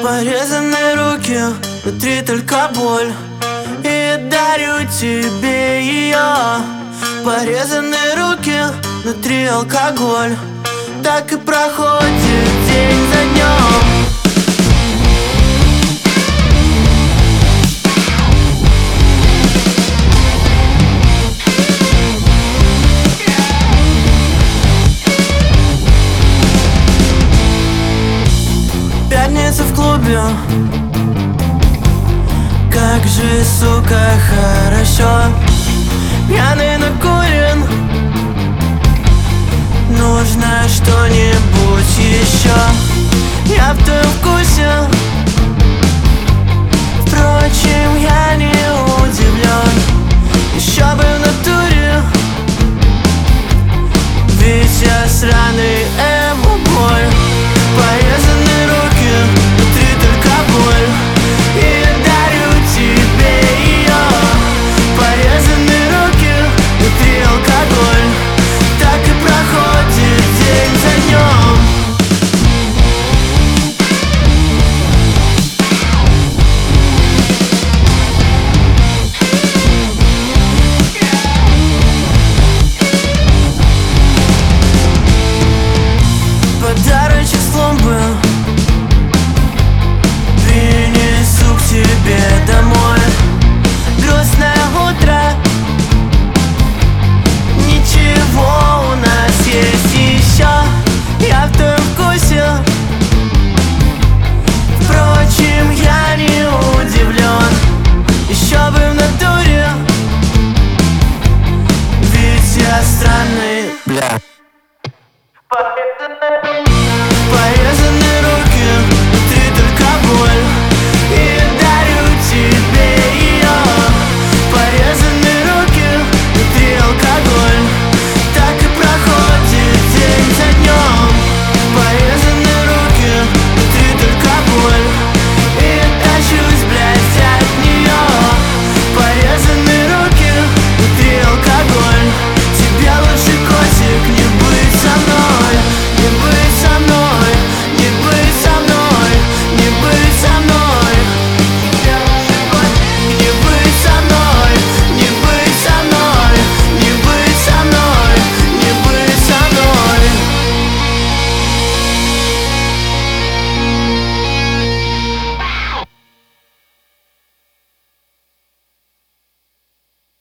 Порезанные руки, внутри только боль, и я дарю тебе ее. Порезанные руки, внутри алкоголь, так и проходит день за днем. Пятница в клубе, как же, сука, хорошо. Пьяный, накурен, нужно что-нибудь еще. Я в твоем